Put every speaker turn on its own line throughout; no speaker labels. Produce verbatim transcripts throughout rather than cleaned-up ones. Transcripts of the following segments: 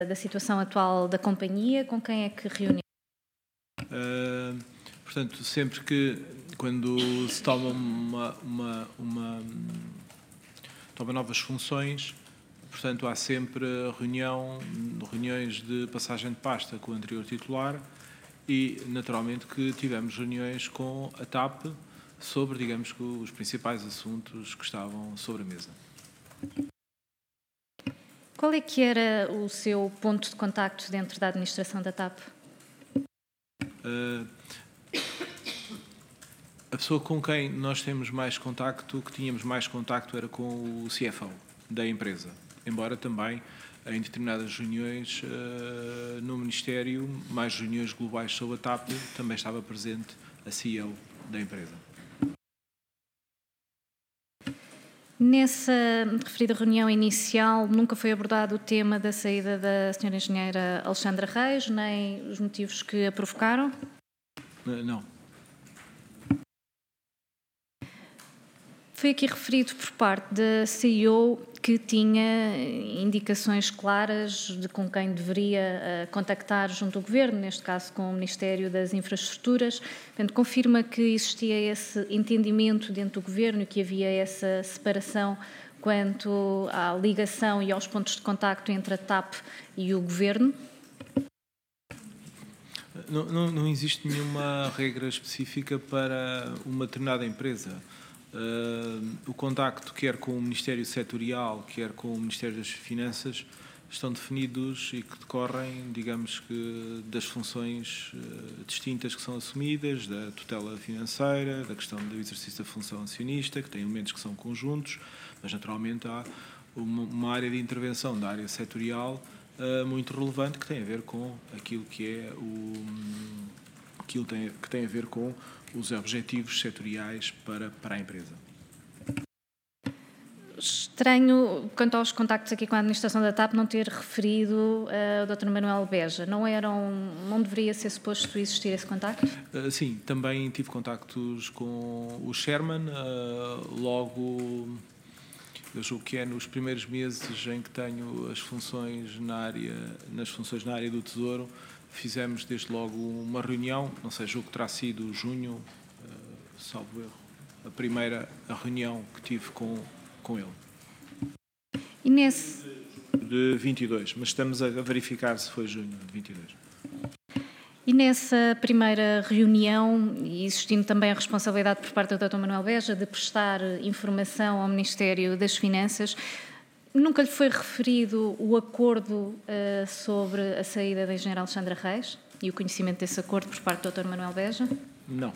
da situação atual da companhia, com quem é que reúne?
Uh, portanto, sempre que, quando se toma uma, uma, uma toma novas funções, portanto, há sempre reunião, reuniões de passagem de pasta com o anterior titular e, naturalmente, que tivemos reuniões com a TAP sobre, digamos, os principais assuntos que estavam sobre a mesa.
Qual é que era o seu ponto de contacto dentro da administração da TAP?
Uh, a pessoa com quem nós temos mais contacto, que tínhamos mais contacto, era com o C F O da empresa. Embora também, em determinadas reuniões uh, no Ministério, mais reuniões globais sobre a TAP, também estava presente a C E O da empresa.
Nessa referida reunião inicial, nunca foi abordado o tema da saída da senhora engenheira Alexandra Reis, nem os motivos que a provocaram?
Uh, não.
Foi aqui referido por parte da C E O que tinha indicações claras de com quem deveria uh, contactar junto ao Governo, neste caso com o Ministério das Infraestruturas. Portanto, confirma que existia esse entendimento dentro do Governo e que havia essa separação quanto à ligação e aos pontos de contacto entre a TAP e o Governo?
Não, não, não existe nenhuma regra específica para uma determinada empresa. Uh, o contacto, quer com o Ministério Setorial, quer com o Ministério das Finanças, estão definidos e que decorrem, digamos que, das funções uh, distintas que são assumidas, da tutela financeira, da questão do exercício da função acionista, que tem elementos que são conjuntos, mas naturalmente há uma, uma área de intervenção da área setorial uh, muito relevante que tem a ver com aquilo que é o aquilo tem, que tem a ver com os objetivos setoriais para, para a empresa.
Estranho, quanto aos contactos aqui com a administração da TAP, não ter referido uh, o doutor Manuel Beja. Não, eram, não deveria ser suposto existir esse contacto?
Uh, sim, também tive contactos com o Sherman, uh, logo, eu julgo que é nos primeiros meses em que tenho as funções na área, nas funções na área do Tesouro. Fizemos desde logo uma reunião, não sei, julgo que terá sido junho, uh, salvo erro, a primeira a reunião que tive com, com ele.
E nesse...
De vinte e dois, mas estamos a verificar se foi junho de vinte e dois.
E nessa primeira reunião, e existindo também a responsabilidade por parte do doutor Manuel Beja de prestar informação ao Ministério das Finanças, nunca lhe foi referido o acordo uh, sobre a saída da engenheira Alexandra Reis e o conhecimento desse acordo por parte do doutor Manuel Beja?
Não.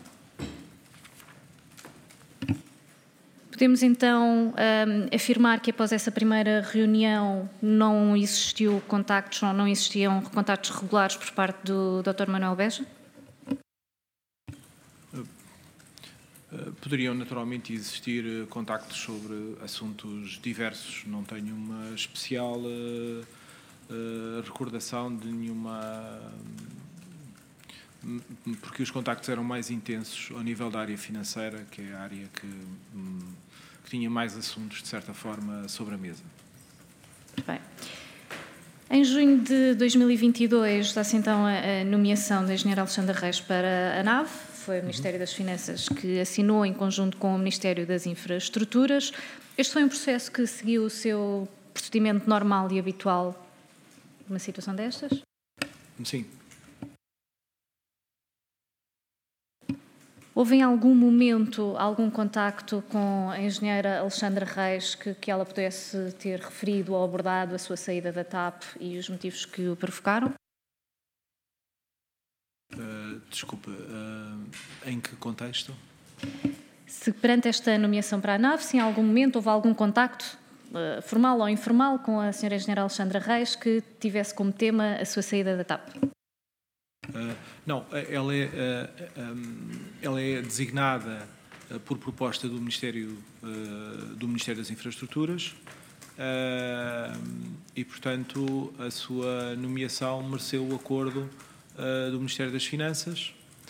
Podemos então um, afirmar que após essa primeira reunião não existiu contactos, ou não existiam contactos regulares por parte do doutor Manuel Beja?
Poderiam naturalmente existir contactos sobre assuntos diversos. Não tenho uma especial uh, uh, recordação de nenhuma... porque os contactos eram mais intensos ao nível da área financeira, que é a área que, que tinha mais assuntos, de certa forma, sobre a mesa.
Bem. Em junho de dois mil e vinte e dois, dá-se então a nomeação da engenheira Alexandra Reis para a NAV. Foi o Ministério das Finanças que assinou em conjunto com o Ministério das Infraestruturas. Este foi um processo que seguiu o seu procedimento normal e habitual numa situação destas?
Sim.
Houve em algum momento algum contacto com a engenheira Alexandra Reis que, que ela pudesse ter referido ou abordado a sua saída da TAP e os motivos que o provocaram?
Uh, desculpa, uh, em que contexto?
Se perante esta nomeação para a NAV, se em algum momento houve algum contacto, uh, formal ou informal, com a senhora engenheira Alexandra Reis que tivesse como tema a sua saída da TAP?
Uh, não, ela é, uh, um, ela é designada uh, por proposta do Ministério, uh, do Ministério das Infraestruturas uh, e, portanto, a sua nomeação mereceu o acordo uh, do Ministério das Finanças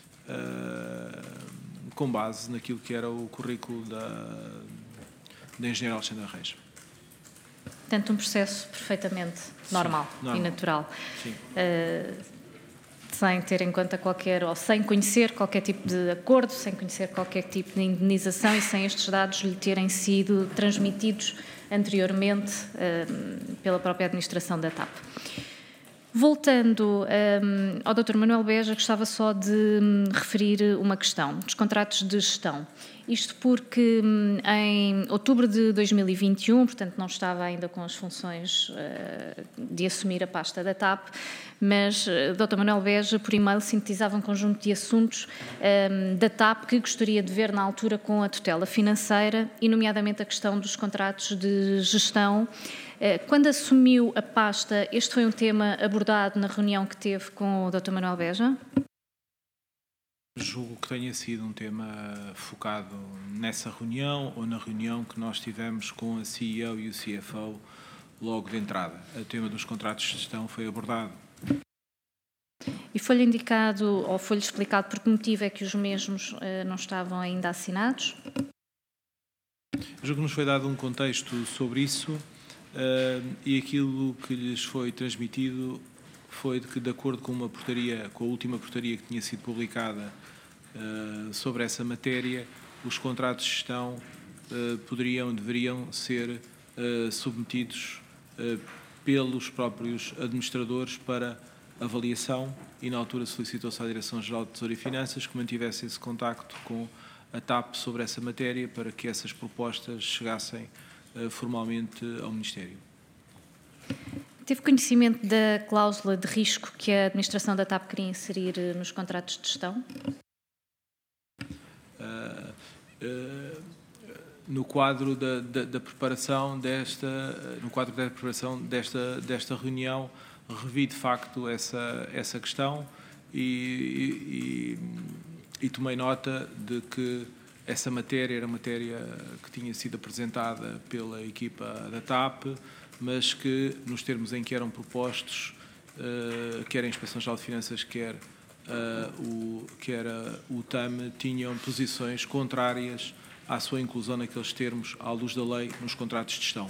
uh, com base naquilo que era o currículo da, da engenheira Alexandra Reis.
Portanto, um processo perfeitamente normal, Sim, normal. e natural.
Sim.
Uh, sem ter em conta qualquer, ou sem conhecer qualquer tipo de acordo, sem conhecer qualquer tipo de indenização e sem estes dados lhe terem sido transmitidos anteriormente uh, pela própria administração da T A P. Voltando um, ao doutor Manuel Beja, gostava só de um, referir uma questão dos contratos de gestão. Isto porque um, em outubro de dois mil e vinte e um, portanto não estava ainda com as funções uh, de assumir a pasta da T A P, mas uh, doutor Manuel Beja, por e-mail, sintetizava um conjunto de assuntos um, da T A P que gostaria de ver na altura com a tutela financeira, e nomeadamente a questão dos contratos de gestão. Quando assumiu a pasta, este foi um tema abordado na reunião que teve com o doutor Manuel Beja?
Julgo que tenha sido um tema focado nessa reunião ou na reunião que nós tivemos com a C E O e o C F O logo de entrada. O tema dos contratos de gestão foi abordado.
E foi-lhe indicado ou foi-lhe explicado por que motivo é que os mesmos uh, não estavam ainda assinados?
Julgo que nos foi dado um contexto sobre isso. Uh, e aquilo que lhes foi transmitido foi de que, de acordo com uma portaria, com a última portaria que tinha sido publicada uh, sobre essa matéria, os contratos de gestão uh, poderiam, deveriam ser uh, submetidos uh, pelos próprios administradores para avaliação, e na altura solicitou-se à Direção-Geral de Tesouro e Finanças que mantivesse esse contacto com a T A P sobre essa matéria para que essas propostas chegassem formalmente ao Ministério.
Teve conhecimento da cláusula de risco que a administração da T A P queria inserir nos contratos de gestão?
Uh, uh, no quadro da, da, da preparação desta, no quadro da preparação desta desta reunião, revi de facto essa essa questão e, e, e tomei nota de que essa matéria era matéria que tinha sido apresentada pela equipa da T A P, mas que, nos termos em que eram propostos, uh, quer a Inspeção-Geral de Finanças, quer, uh, o, quer a, o T A M, tinham posições contrárias à sua inclusão naqueles termos, à luz da lei, nos contratos de gestão.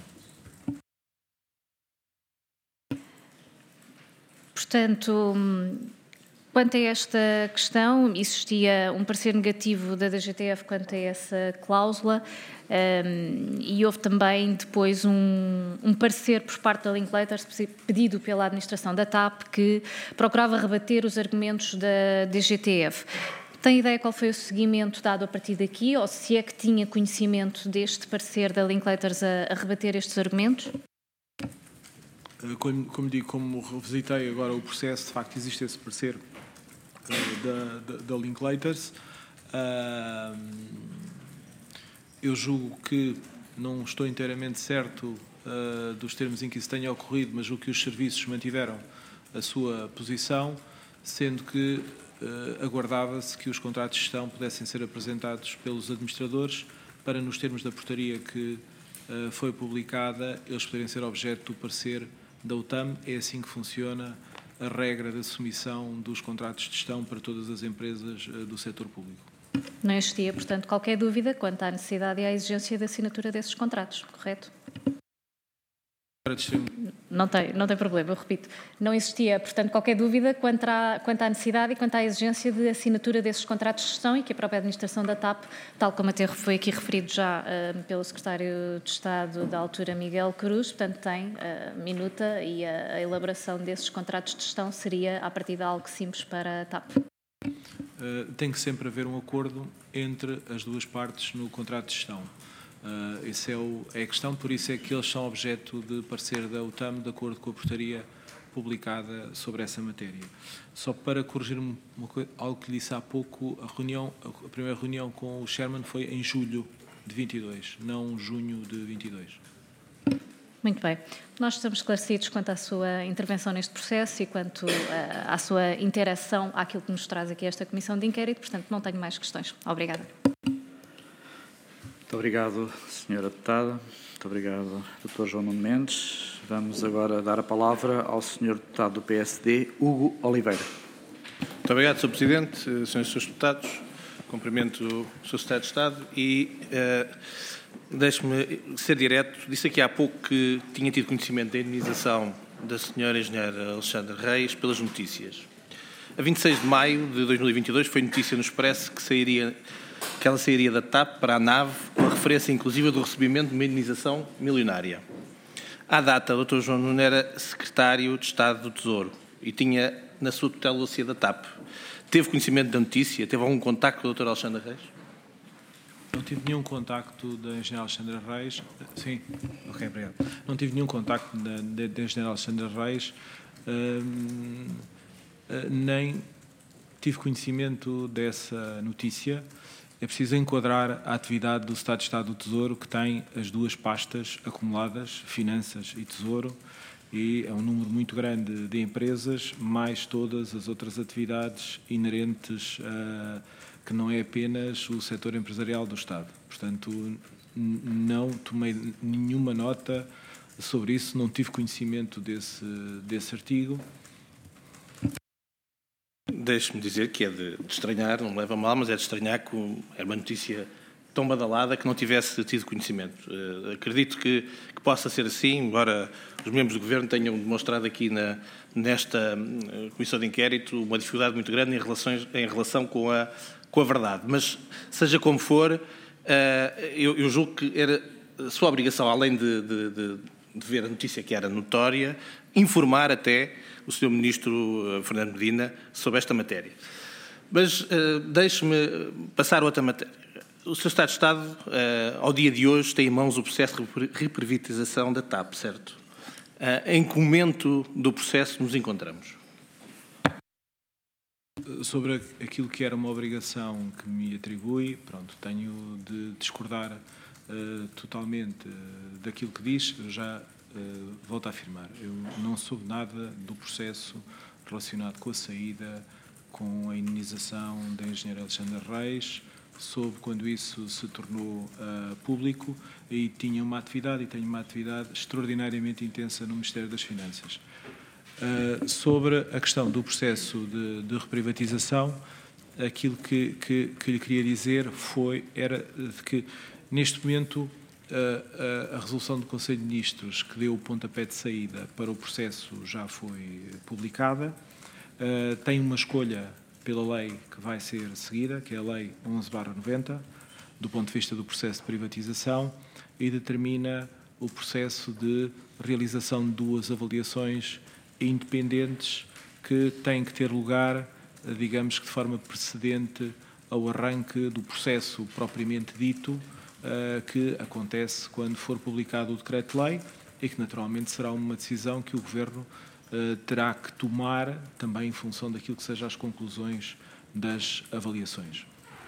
Portanto, quanto a esta questão, existia um parecer negativo da D G T F quanto a essa cláusula, um, e houve também depois um, um parecer por parte da Linklaters pedido pela administração da T A P que procurava rebater os argumentos da D G T F. Tem ideia qual foi o seguimento dado a partir daqui, ou se é que tinha conhecimento deste parecer da Linklaters a, a rebater estes argumentos?
Como, como digo, como revisitei agora o processo, de facto existe esse parecer Da, da, da Linklaters. Uh, eu julgo que não estou inteiramente certo uh, dos termos em que isso tenha ocorrido, mas julgo que os serviços mantiveram a sua posição, sendo que uh, aguardava-se que os contratos de gestão pudessem ser apresentados pelos administradores para, nos termos da portaria que uh, foi publicada, eles poderem ser objeto do parecer da U T A M. É assim que funciona a regra da submissão dos contratos de gestão para todas as empresas do setor público.
Não existia, portanto, qualquer dúvida quanto à necessidade e à exigência da assinatura desses contratos, correto? Não tem, não tem problema, eu repito. Não existia, portanto, qualquer dúvida quanto à, quanto à necessidade e quanto à exigência de assinatura desses contratos de gestão, e que a própria administração da T A P, tal como até foi aqui referido já uh, pelo secretário de Estado da altura, Miguel Cruz, portanto, tem uh, minuta, e a, a elaboração desses contratos de gestão seria, à partida, algo simples para a T A P.
Uh, tem que sempre haver um acordo entre as duas partes no contrato de gestão. Uh, essa é, o, é a questão, por isso é que eles são objeto de parecer da U T A M, de acordo com a portaria publicada sobre essa matéria. Só para corrigir uma coisa, algo que lhe disse há pouco, a, reunião, a primeira reunião com o Chairman foi em julho de vinte e dois, não junho de vinte e dois.
Muito bem. Nós estamos esclarecidos quanto à sua intervenção neste processo e quanto uh, à sua interação àquilo que nos traz aqui esta Comissão de Inquérito, portanto não tenho mais questões. Obrigada.
Muito obrigado, senhora Deputada. Muito obrigado, doutor João Nuno Mendes. Vamos agora dar a palavra ao senhor Deputado do P S D, Hugo Oliveira.
Muito obrigado, senhor Presidente, senhores e senhores Deputados. Cumprimento o senhor Secretário de Estado e uh, Deixe-me ser direto. Disse aqui há pouco que tinha tido conhecimento da indenização da senhora engenheira Alexandra Reis pelas notícias. A vinte e seis de maio de dois mil e vinte e dois foi notícia no Expresso que, sairia, que ela sairia da TAP para a nave, com a referência inclusiva do recebimento de uma indenização milionária. À data, o doutor João Nuno era secretário de Estado do Tesouro e tinha na sua tutela o dossiê da TAP. Teve conhecimento da notícia? Teve algum contacto com a doutora Alexandra Reis?
Não tive nenhum contacto da engenheira Alexandra Reis. Sim, ok, obrigado. Não tive nenhum contacto da, da, da engenheira Alexandra Reis, hum, nem tive conhecimento dessa notícia. É preciso enquadrar a atividade do Estado de Estado do Tesouro, que tem as duas pastas acumuladas, Finanças e Tesouro, e é um número muito grande de empresas, mais todas as outras atividades inerentes a que não é apenas o setor empresarial do Estado. Portanto, não tomei nenhuma nota sobre isso, não tive conhecimento desse, desse artigo.
Deixe-me dizer que é de, de estranhar, não me leva a mal, mas é de estranhar que era uma notícia tão badalada que não tivesse tido conhecimento. Uh, acredito que, que possa ser assim, embora os membros do Governo tenham demonstrado aqui na, nesta uh, Comissão de Inquérito uma dificuldade muito grande em, relações, em relação com a com a verdade, mas seja como for, eu, eu julgo que era a sua obrigação, além de, de, de, de ver a notícia que era notória, informar até o senhor Ministro Fernando Medina sobre esta matéria. Mas uh, deixe-me passar outra matéria. O senhor Estado de Estado, uh, ao dia de hoje, tem em mãos o processo de reprivatização da TAP, certo? Uh, em que momento do processo nos encontramos?
Sobre aquilo que era uma obrigação que me atribui, pronto, tenho de discordar uh, totalmente uh, daquilo que diz. Eu já uh, volto a afirmar, eu não soube nada do processo relacionado com a saída, com a indenização da engenheira Alexandra Reis, soube quando isso se tornou uh, público e tinha uma atividade, e tenho uma atividade extraordinariamente intensa no Ministério das Finanças. Uh, sobre a questão do processo de, de reprivatização, aquilo que, que, que lhe queria dizer foi, era de que, neste momento, uh, a, a resolução do Conselho de Ministros que deu o pontapé de saída para o processo já foi publicada. Uh, tem uma escolha pela lei que vai ser seguida, que é a Lei onze barra noventa, do ponto de vista do processo de privatização, e determina o processo de realização de duas avaliações independentes que têm que ter lugar, digamos que de forma precedente ao arranque do processo propriamente dito, que acontece quando for publicado o decreto-lei e que naturalmente será uma decisão que o Governo terá que tomar também em função daquilo que sejam as conclusões das avaliações.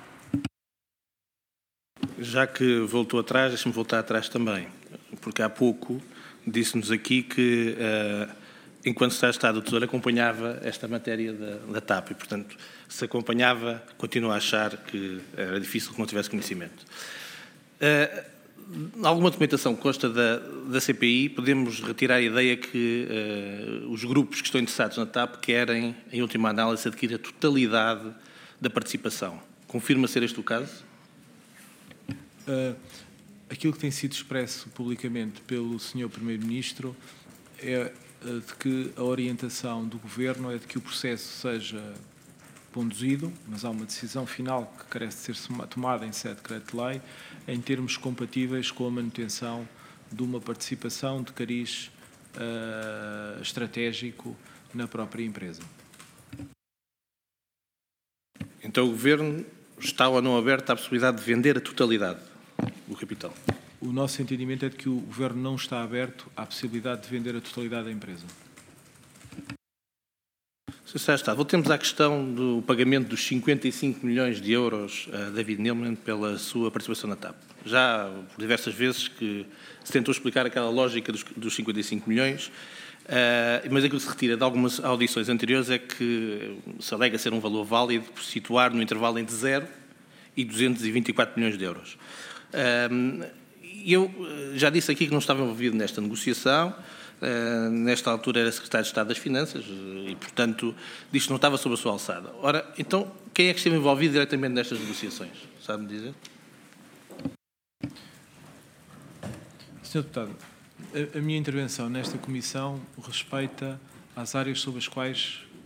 Já que voltou atrás, deixe-me voltar atrás também, porque há pouco disse-nos aqui que uh, enquanto Secretário de Estado do Tesouro, acompanhava esta matéria da, da TAP e, portanto, se acompanhava, continuo a achar que era difícil que não tivesse conhecimento. Uh, alguma documentação que consta da, da C P I, podemos retirar a ideia que uh, os grupos que estão interessados na TAP querem, em última análise, adquirir a totalidade da participação. Confirma ser este o caso?
Uh, aquilo que tem sido expresso publicamente pelo senhor Primeiro-Ministro é de que a orientação do Governo é de que o processo seja conduzido, mas há uma decisão final que carece de ser tomada em sede de decreto-lei, em termos compatíveis com a manutenção de uma participação de cariz uh, estratégico na própria empresa.
Então o Governo está ou não aberto à possibilidade de vender a totalidade do capital?
O nosso entendimento é de que o Governo não está aberto à possibilidade de vender a totalidade da empresa.
senhor Secretário de Estado, voltemos à questão do pagamento dos cinquenta e cinco milhões de euros a David Neeleman pela sua participação na TAP. Já por diversas vezes que se tentou explicar aquela lógica dos, dos cinquenta e cinco milhões, uh, mas aquilo que se retira de algumas audições anteriores é que se alega ser um valor válido por situar no intervalo entre zero e duzentos e vinte e quatro milhões de euros. Uh, Eu já disse aqui que não estava envolvido nesta negociação, uh, nesta altura era Secretário de Estado das Finanças e, portanto, disse que não estava sob a sua alçada. Ora, então, quem é que esteve envolvido diretamente nestas negociações? Sabe-me dizer?
senhor Deputado, a, a minha intervenção nesta comissão respeita às áreas sobre as quais